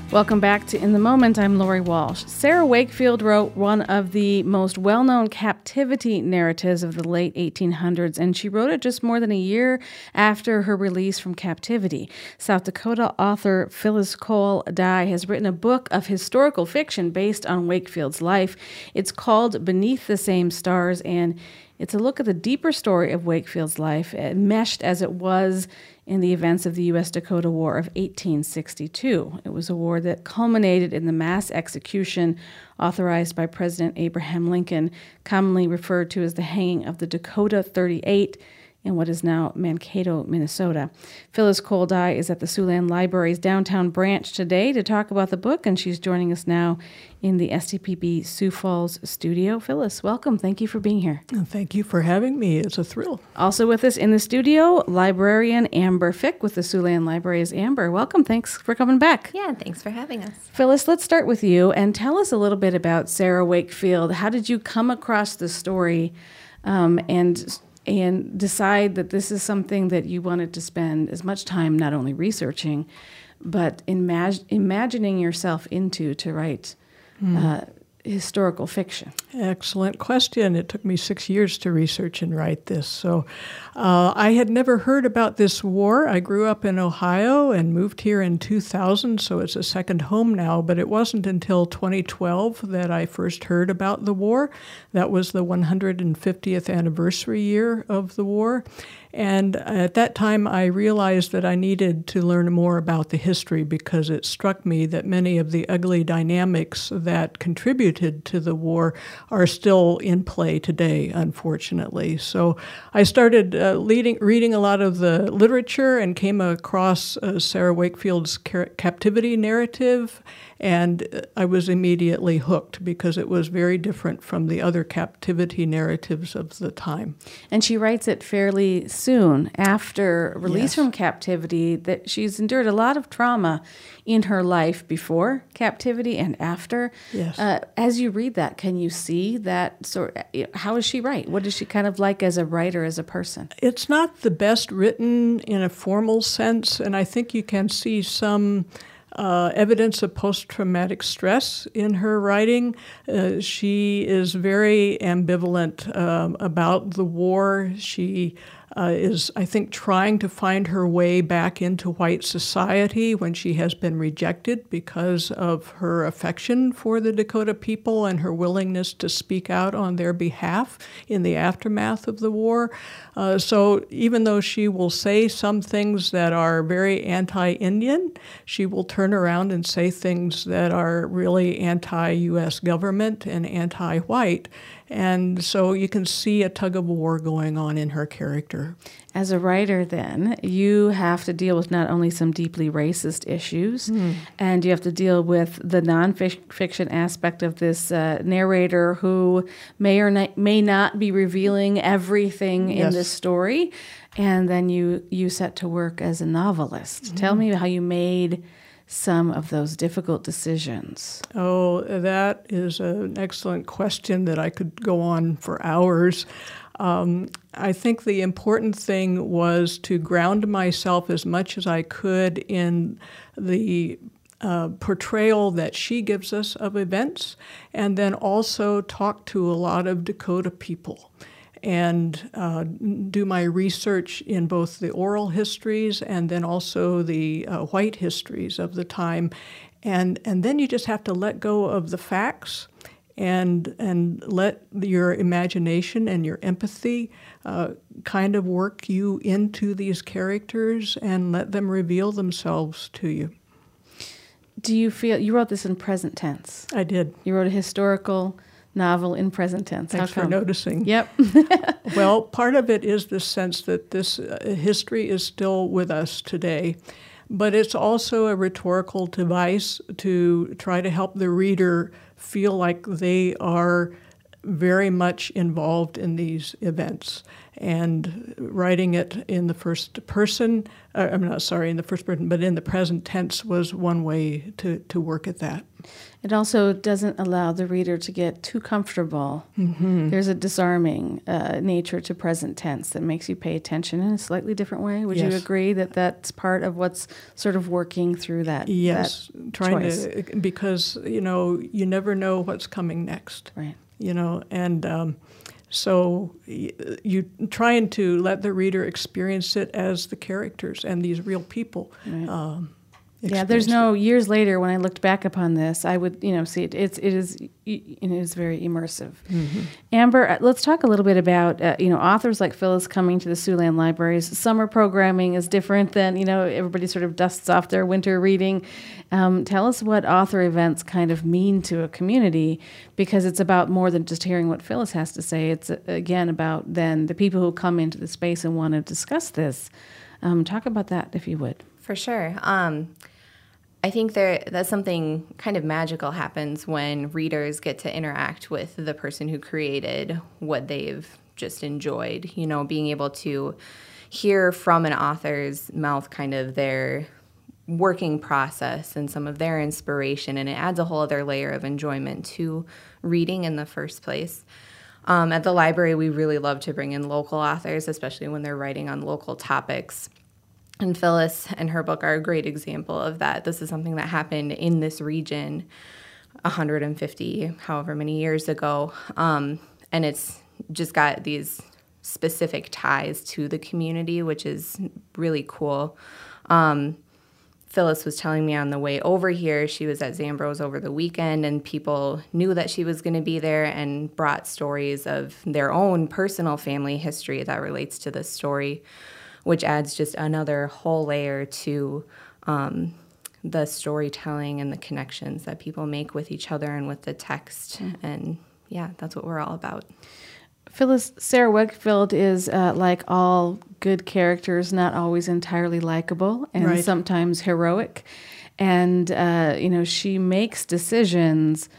Welcome back to In the Moment. I'm Lori Walsh. Sarah Wakefield wrote one of the most well-known captivity narratives of the late 1800s, and she wrote it just more than a year after her release from captivity. South Dakota author Phyllis Cole Dye has written a book of historical fiction based on Wakefield's life. It's called Beneath the Same Stars, and it's a look at the deeper story of Wakefield's life, meshed as it was in the events of the U.S.-Dakota War of 1862. It was a war that culminated in the mass execution authorized by President Abraham Lincoln, commonly referred to as the hanging of the Dakota 38 in what is now Mankato, Minnesota. Phyllis Cole Dye is at the Siouxland Library's downtown branch today to talk about the book, and she's joining us now in the STPB Sioux Falls studio. Phyllis, welcome. Thank you for being here. Thank you for having me. It's a thrill. Also with us in the studio, librarian Amber Fick with the Siouxland Library's Amber. Welcome. Thanks for coming back. Yeah, thanks for having us. Phyllis, let's start with you and tell us a little bit about Sarah Wakefield. How did you come across the story and decide that this is something that you wanted to spend as much time not only researching, but imagining yourself into to write historical fiction? Excellent question. It took me 6 years to research and write this. So I had never heard about this war. I grew up in Ohio and moved here in 2000, so it's a second home now. But it wasn't until 2012 that I first heard about the war. That was the 150th anniversary year of the war. And at that time, I realized that I needed to learn more about the history because it struck me that many of the ugly dynamics that contributed to the war are still in play today, unfortunately. So I started reading a lot of the literature and came across Sarah Wakefield's captivity narrative, and I was immediately hooked because it was very different from the other captivity narratives of the time. And she writes it fairly soon after release Yes. from captivity, that she's endured a lot of trauma in her life before captivity and after. Yes. As you read that, can you see that how does she write? What is she kind of like as a writer, as a person? It's not the best written in a formal sense, and I think you can see some evidence of post-traumatic stress in her writing. She is very ambivalent about the war. She is, I think, trying to find her way back into white society when she has been rejected because of her affection for the Dakota people and her willingness to speak out on their behalf in the aftermath of the war. So even though she will say some things that are very anti-Indian, she will turn around and say things that are really anti-U.S. government and anti-white. And so you can see a tug-of-war going on in her character. As a writer, then, you have to deal with not only some deeply racist issues, and you have to deal with the nonfiction aspect of this narrator who may or may not be revealing everything in this story. And then you set to work as a novelist. Tell me how you made some of those difficult decisions. Oh, that is an excellent question that I could go on for hours. I think the important thing was to ground myself as much as I could in the portrayal that she gives us of events, and then also talk to a lot of Dakota people and do my research in both the oral histories and then also the white histories of the time. And then you just have to let go of the facts and let your imagination and your empathy kind of work you into these characters and let them reveal themselves to you. Do you feel, you wrote this in present tense? I did. You wrote a historical novel in present tense. Thanks for noticing. Yep. Well, part of it is the sense that this history is still with us today, but it's also a rhetorical device to try to help the reader feel like they are very much involved in these events. And writing it in the first person, in the first person, but in the present tense was one way to work at that. It also doesn't allow the reader to get too comfortable. Mm-hmm. There's a disarming nature to present tense that makes you pay attention in a slightly different way. Would you agree that that's part of what's sort of working through that? Yes, that trying choice? Because you never know what's coming next. Right. And so you trying to let the reader experience it as the characters and these real people. Right. There's no years later when I looked back upon this, I would see it. It is very immersive. Mm-hmm. Amber, let's talk a little bit about authors like Phyllis coming to the Siouxland Libraries. Summer programming is different than everybody sort of dusts off their winter reading. Tell us what author events kind of mean to a community, because it's about more than just hearing what Phyllis has to say. It's again about then the people who come into the space and want to discuss this. Talk about that if you would. For sure. I think that's something kind of magical happens when readers get to interact with the person who created what they've just enjoyed. Being able to hear from an author's mouth kind of their working process and some of their inspiration, and it adds a whole other layer of enjoyment to reading in the first place. At the library, we really love to bring in local authors, especially when they're writing on local topics. And Phyllis and her book are a great example of that. This is something that happened in this region 150, however many years ago. And it's just got these specific ties to the community, which is really cool. Phyllis was telling me on the way over here, she was at Zambro's over the weekend, and people knew that she was going to be there and brought stories of their own personal family history that relates to this story, which adds just another whole layer to the storytelling and the connections that people make with each other and with the text. And that's what we're all about. Phyllis, Sarah Wakefield is like all good characters, not always entirely likable and sometimes heroic. And, she makes decisions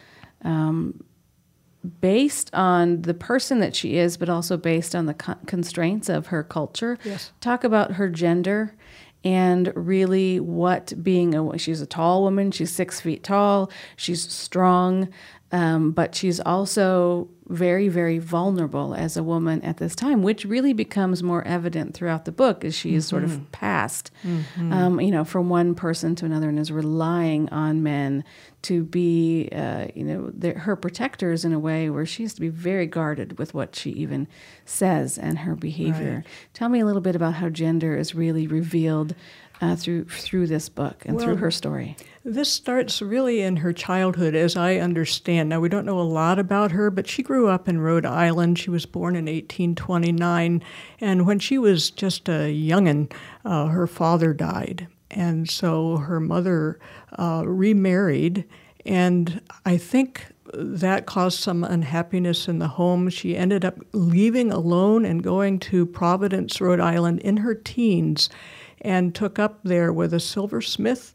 based on the person that she is, but also based on the constraints of her culture. Yes. Talk about her gender and really what she's a tall woman, she's 6 feet tall, she's strong, but she's also very, very vulnerable as a woman at this time, which really becomes more evident throughout the book as she is sort of passed, from one person to another, and is relying on men to be, her protectors in a way where she has to be very guarded with what she even says and her behavior. Right. Tell me a little bit about how gender is really revealed through this book and through her story. This starts really in her childhood, as I understand. Now, we don't know a lot about her, but she grew up in Rhode Island. She was born in 1829, and when she was just a young'un, her father died. And so her mother remarried, and I think that caused some unhappiness in the home. She ended up leaving alone and going to Providence, Rhode Island in her teens, and took up there with a silversmith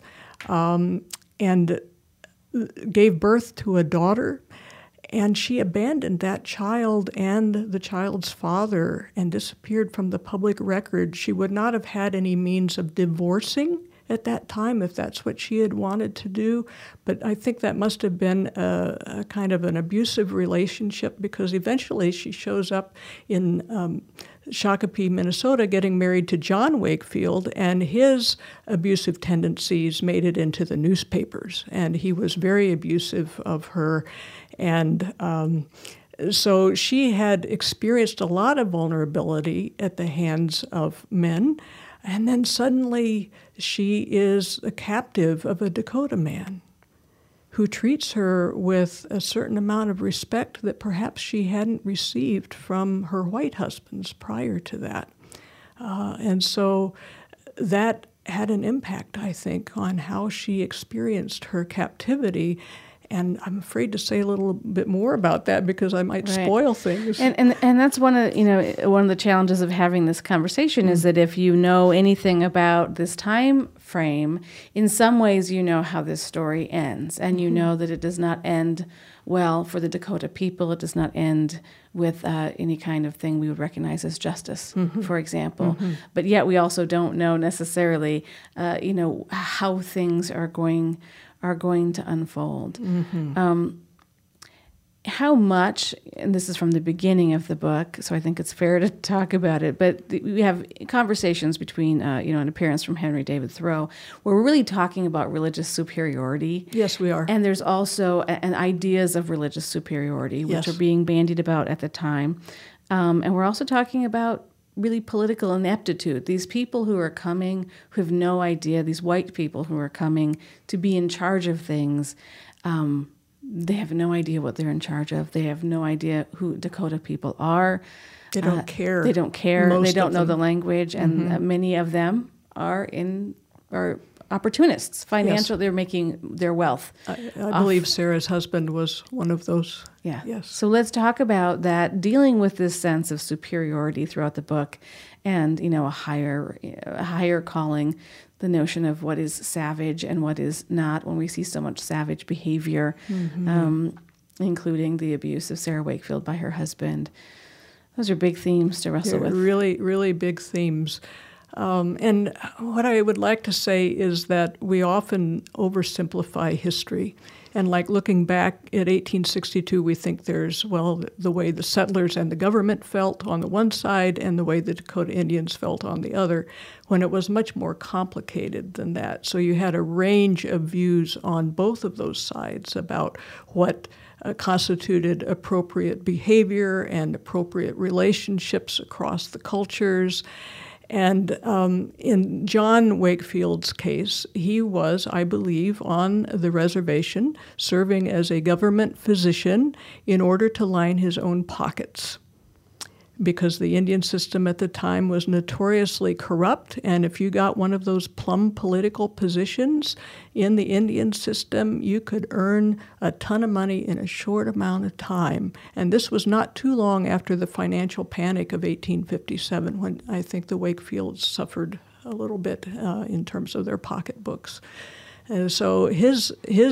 and gave birth to a daughter. And she abandoned that child and the child's father and disappeared from the public record. She would not have had any means of divorcing at that time if that's what she had wanted to do. But I think that must have been a kind of an abusive relationship, because eventually she shows up in Shakopee, Minnesota, getting married to John Wakefield, and his abusive tendencies made it into the newspapers, and he was very abusive of her. And so she had experienced a lot of vulnerability at the hands of men, and then suddenly she is a captive of a Dakota man who treats her with a certain amount of respect that perhaps she hadn't received from her white husbands prior to that. And so that had an impact, I think, on how she experienced her captivity. And I'm afraid to say a little bit more about that because I might spoil things. And that's one of the challenges of having this conversation is that if you know anything about this time frame, in some ways you know how this story ends, and you know that it does not end well for the Dakota people. It does not end with any kind of thing we would recognize as justice, for example. But yet we also don't know necessarily, how things are going are going to unfold. How much, and this is from the beginning of the book, so I think it's fair to talk about it, but we have conversations between, an appearance from Henry David Thoreau, where we're really talking about religious superiority. Yes, we are. And there's also an ideas of religious superiority, which are being bandied about at the time. And we're also talking about really political ineptitude. These people who are coming, who have no idea, these white people who are coming to be in charge of things, they have no idea what they're in charge of. They have no idea who Dakota people are. They don't care. They don't care. Most they don't know of them. the language, and many of them are opportunists. Financial, they're making their wealth. I believe Sarah's husband was one of those. Yeah. Yes. So let's talk about that, dealing with this sense of superiority throughout the book, and a higher calling, the notion of what is savage and what is not. When we see so much savage behavior, including the abuse of Sarah Wakefield by her husband, those are big themes to wrestle with. Really, really big themes. And what I would like to say is that we often oversimplify history. And like looking back at 1862, we think there's, the way the settlers and the government felt on the one side and the way the Dakota Indians felt on the other, when it was much more complicated than that. So you had a range of views on both of those sides about what constituted appropriate behavior and appropriate relationships across the cultures. And in John Wakefield's case, he was, I believe, on the reservation serving as a government physician in order to line his own pockets, because the Indian system at the time was notoriously corrupt, and if you got one of those plum political positions in the Indian system, you could earn a ton of money in a short amount of time. And this was not too long after the financial panic of 1857, when I think the Wakefields suffered a little bit in terms of their pocketbooks. And so his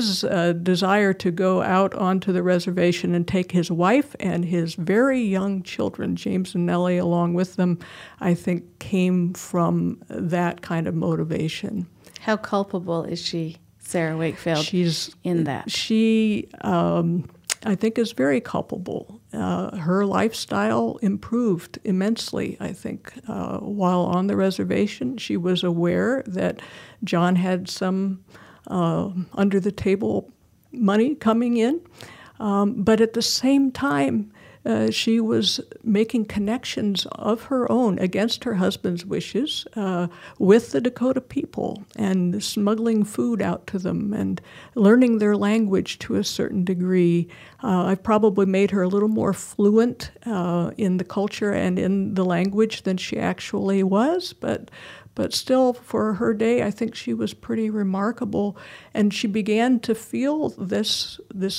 desire to go out onto the reservation and take his wife and his very young children, James and Nellie, along with them, I think came from that kind of motivation. How culpable is she, Sarah Wakefield, in that? She, I think, is very culpable. Her lifestyle improved immensely, I think. While on the reservation, she was aware that John had some under-the-table money coming in, but at the same time, she was making connections of her own against her husband's wishes with the Dakota people, and smuggling food out to them and learning their language to a certain degree. I've probably made her a little more fluent in the culture and in the language than she actually was, but still, for her day, I think she was pretty remarkable, and she began to feel this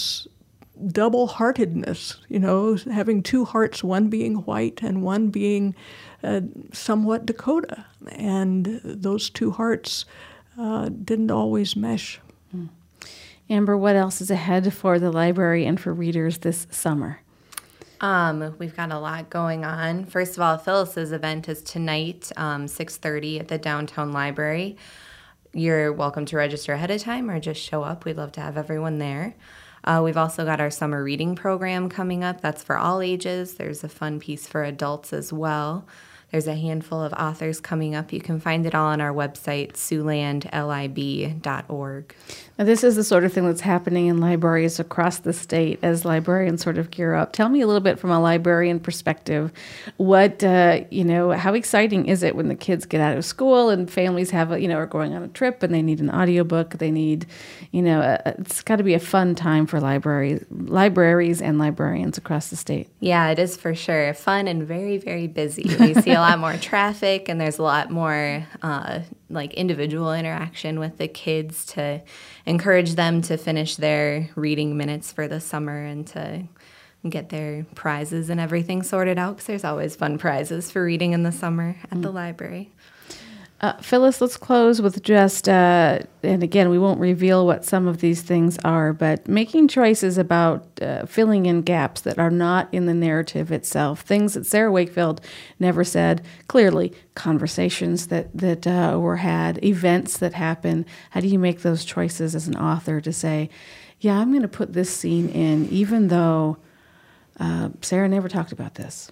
double-heartedness, having two hearts, one being white and one being somewhat Dakota, and those two hearts didn't always mesh. Amber, what else is ahead for the library and for readers this summer? We've got a lot going on. First of all, Phyllis's event is tonight, 6:30 at the Downtown Library. You're welcome to register ahead of time or just show up. We'd love to have everyone there. We've also got our summer reading program coming up. That's for all ages. There's a fun piece for adults as well. There's a handful of authors coming up. You can find it all on our website, siouxlandlib.org. Now, this is the sort of thing that's happening in libraries across the state as librarians sort of gear up. Tell me a little bit from a librarian perspective. What, how exciting is it when the kids get out of school and families have, are going on a trip and they need an audiobook? They need, it's got to be a fun time for libraries and librarians across the state. Yeah, it is for sure. Fun and very, very busy. We see a lot more traffic, and there's a lot more individual interaction with the kids to encourage them to finish their reading minutes for the summer and to get their prizes and everything sorted out, because there's always fun prizes for reading in the summer at the library. Phyllis, let's close with just, and again, we won't reveal what some of these things are, but making choices about filling in gaps that are not in the narrative itself, things that Sarah Wakefield never said, clearly, conversations that were had, events that happen. How do you make those choices as an author to say, yeah, I'm going to put this scene in, even though Sarah never talked about this?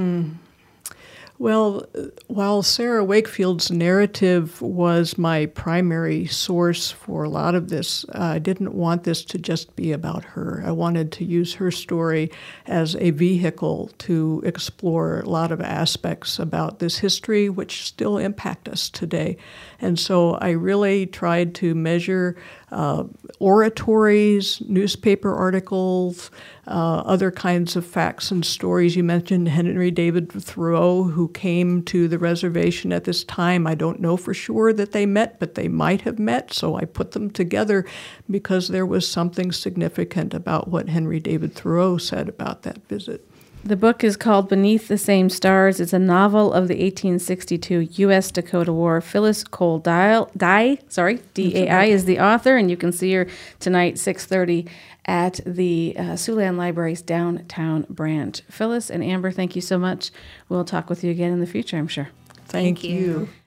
Well, while Sarah Wakefield's narrative was my primary source for a lot of this, I didn't want this to just be about her. I wanted to use her story as a vehicle to explore a lot of aspects about this history which still impact us today. And so I really tried to measure oratories, newspaper articles, other kinds of facts and stories. You mentioned Henry David Thoreau, who came to the reservation at this time. I don't know for sure that they met, but they might have met, so I put them together because there was something significant about what Henry David Thoreau said about that visit. The book is called Beneath the Same Stars. It's a novel of the 1862 U.S.-Dakota War. Phyllis Cole Dai, D-A-I, is the author, and you can see her tonight, 6:30, at the Siouxland Library's downtown branch. Phyllis and Amber, thank you so much. We'll talk with you again in the future, I'm sure. Thank you.